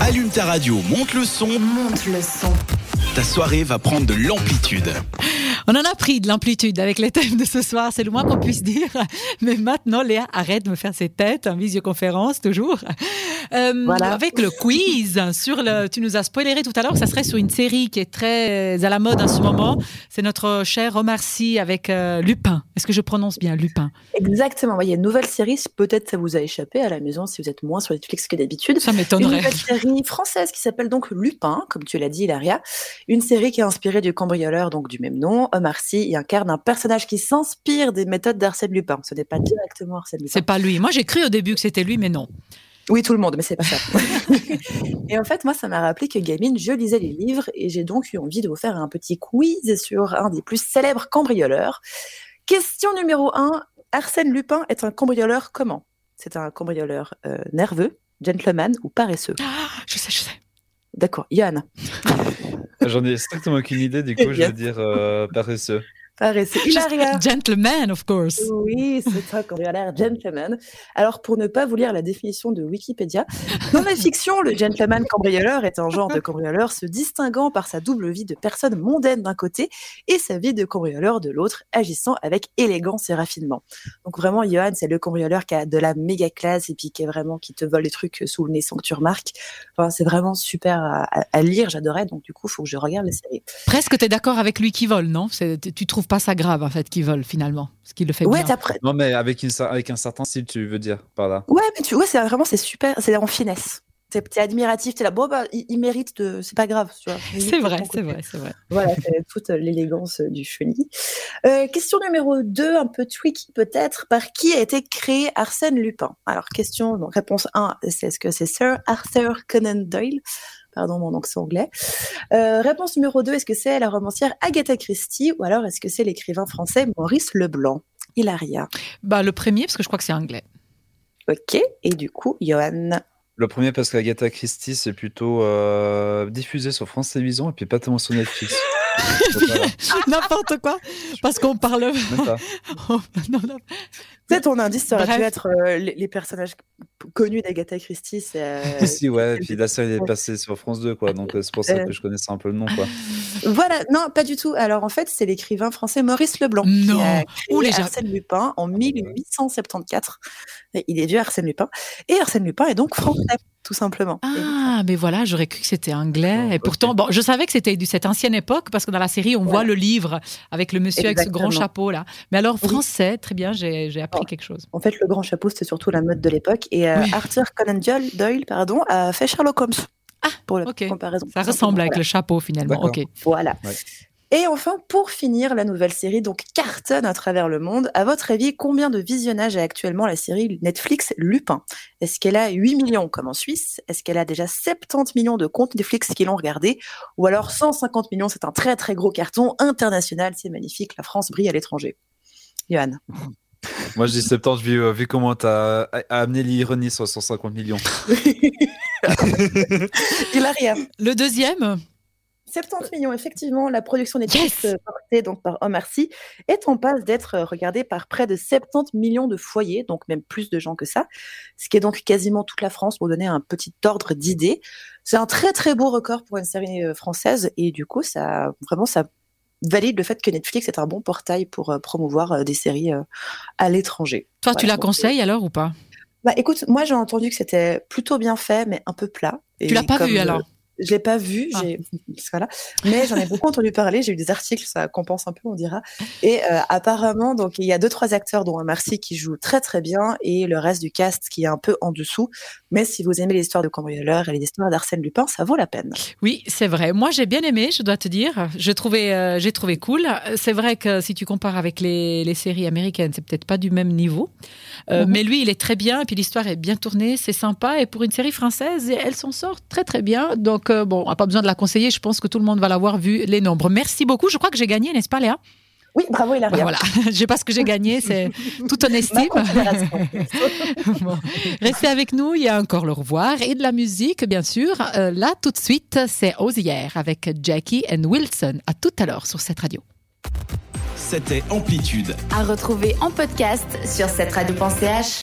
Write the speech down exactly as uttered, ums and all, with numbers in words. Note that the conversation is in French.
Allume ta radio, monte le son. Monte le son. Ta soirée va prendre de l'amplitude. On en a pris de l'amplitude avec les thèmes de ce soir, c'est le moins qu'on puisse dire. Mais maintenant, Léa, arrête de me faire ces têtes en visioconférence, toujours. Euh, voilà. Avec le quiz, sur le, tu nous as spoiléré tout à l'heure, ça serait sur une série qui est très à la mode en ce moment. C'est notre cher Omar Sy avec euh, Lupin. Est-ce que je prononce bien Lupin? Exactement. Il y a une nouvelle série, peut-être ça vous a échappé à la maison si vous êtes moins sur Netflix que d'habitude. Ça m'étonnerait. Une nouvelle série française qui s'appelle donc Lupin, comme tu l'as dit, Hilaria. Une série qui est inspirée du cambrioleur, donc du même nom. Omar Sy y incarne un personnage qui s'inspire des méthodes d'Arsène Lupin. Ce n'est pas directement Arsène Lupin. C'est pas lui. Moi, j'ai cru au début que c'était lui, mais non. Oui, tout le monde, mais c'est pas ça. Et en fait, moi, ça m'a rappelé que gamine, je lisais les livres et j'ai donc eu envie de vous faire un petit quiz sur un des plus célèbres cambrioleurs. Question numéro un. Arsène Lupin est un cambrioleur comment? C'est un cambrioleur euh, nerveux, gentleman ou paresseux? Ah, je sais, je sais. D'accord. Yann? J'en ai strictement aucune idée, du coup, je vais dire euh, paresseux. Paresseux. Hilaria. Gentleman, of course. Oui, c'est un cambrioleur gentleman. Alors, pour ne pas vous lire la définition de Wikipédia, dans la fiction, le gentleman cambrioleur est un genre de cambrioleur se distinguant par sa double vie de personne mondaine d'un côté et sa vie de cambrioleur de l'autre, agissant avec élégance et raffinement. Donc vraiment, Johan, c'est le cambrioleur qui a de la méga classe et puis qui est vraiment qui te vole les trucs sous le nez sans que tu remarques. Enfin, c'est vraiment super à, à, à lire, j'adorais. Donc du coup, il faut que je regarde les séries. Presque, t'es d'accord avec lui qui vole, non? C'est, tu trouves pas ça grave en fait qu'ils veulent finalement, ce qui le fait ouais, bien. Pré... Non mais avec, une, avec un certain style, tu veux dire par là. Ouais, mais tu vois, c'est vraiment c'est super, c'est en finesse. T'es, t'es admiratif, t'es là, bon bah il, il mérite de, c'est pas grave, tu vois. C'est vrai, c'est vrai, c'est vrai. Voilà, c'est toute l'élégance du chenille. Euh, question numéro deux, un peu tricky peut-être, par qui a été créé Arsène Lupin? Alors question, donc réponse un, c'est est-ce que c'est Sir Arthur Conan Doyle? Pardon, mon accent anglais. Euh, réponse numéro deux, est-ce que c'est la romancière Agatha Christie ou alors est-ce que c'est l'écrivain français Maurice Leblanc? Hilaria. Bah, le premier, parce que je crois que c'est anglais. Ok, et du coup, Johan? Le premier parce qu'Agatha Christie, c'est plutôt euh, diffusé sur France Télévisions et puis pas tellement sur Netflix. Voilà. N'importe quoi, parce qu'on parle... Même pas. Oh, non, non. Peut-être ton indice, ça aurait Bref. pu être euh, les, les personnages connus d'Agatha Christie. C'est, euh, Si, ouais, et puis la série est passée sur France deux, quoi, donc euh, c'est pour ça Euh. que je connaissais un peu le nom, quoi. Voilà, non, pas du tout. Alors en fait, c'est l'écrivain français Maurice Leblanc Non. qui a Ouh, créé les gens- Arsène Lupin en mille huit cent soixante-quatorze. Il est vieux, Arsène Lupin. Et Arsène Lupin est donc français, tout simplement. Ah, mais voilà, j'aurais cru que c'était anglais. Oh, et pourtant, ok. bon, je savais que c'était de cette ancienne époque, parce que dans la série, on Voilà. voit le livre avec le monsieur avec ce grand Exactement. chapeau là. Mais alors, Oui. français, très bien, j'ai, j'ai appris Oh. quelque chose. En fait, le grand chapeau, c'était surtout la mode de l'époque. Et euh, Oui. Arthur Conan Doyle, Doyle, pardon, a fait Sherlock Holmes. Ah, pour la ok. comparaison. Ça ressemble avec Voilà. le chapeau finalement. D'accord. Ok. Voilà. Ouais. Et enfin, pour finir, la nouvelle série donc cartonne à travers le monde. À votre avis, combien de visionnages a actuellement la série Netflix Lupin? Est-ce qu'elle a huit millions comme en Suisse? Est-ce qu'elle a déjà soixante-dix millions de comptes Netflix qui l'ont regardé? Ou alors cent cinquante millions, c'est un très très gros carton international, c'est magnifique, la France brille à l'étranger. Johan? Moi, je dis soixante-dix, vu, euh, vu comment tu as amené l'ironie sur cent cinquante millions. Hilaria? Le deuxième, soixante-dix millions, effectivement, la production Netflix Yes. euh, portée donc par Omar Sy est en passe d'être euh, regardée par près de soixante-dix millions de foyers, donc même plus de gens que ça, ce qui est donc quasiment toute la France pour donner un petit ordre d'idée. C'est un très très beau record pour une série euh, française et du coup, ça vraiment ça valide le fait que Netflix est un bon portail pour euh, promouvoir euh, des séries euh, à l'étranger. toi, tu Voilà, la donc, conseilles alors ou pas? Bah écoute, moi j'ai entendu que c'était plutôt bien fait, mais un peu plat. Et Tu l'as pas comme, vu euh, alors? Je l'ai pas vu, Ah. j'ai... voilà. Mais j'en ai beaucoup entendu parler, j'ai eu des articles, ça compense un peu, on dira. Et euh, apparemment, donc il y a deux trois acteurs, dont Omar Sy qui joue très très bien, et le reste du cast qui est un peu en dessous. Mais si vous aimez les histoires de cambrioleurs et les histoires d'Arsène Lupin, ça vaut la peine. Oui, c'est vrai. Moi, j'ai bien aimé, je dois te dire. J'ai trouvé, euh, j'ai trouvé cool. C'est vrai que si tu compares avec les, les séries américaines, c'est peut-être pas du même niveau. Euh, Mhm. Mais lui, il est très bien. Et puis l'histoire est bien tournée, c'est sympa. Et pour une série française, elle s'en sort très très bien. Donc euh, bon, on n'a pas besoin de la conseiller. Je pense que tout le monde va l'avoir vu les nombres. Merci beaucoup. Je crois que j'ai gagné, n'est-ce pas, Léa? Oui, bravo Hilaria. Ben voilà, je sais pas ce que j'ai gagné, c'est toute en Ma estime. considération. Bon. Restez avec nous, il y a encore le revoir et de la musique, bien sûr. Euh, là, tout de suite, c'est Osier avec Jackie and Wilson. À tout à l'heure sur cette radio. C'était Amplitude. À retrouver en podcast sur cette radio point c h.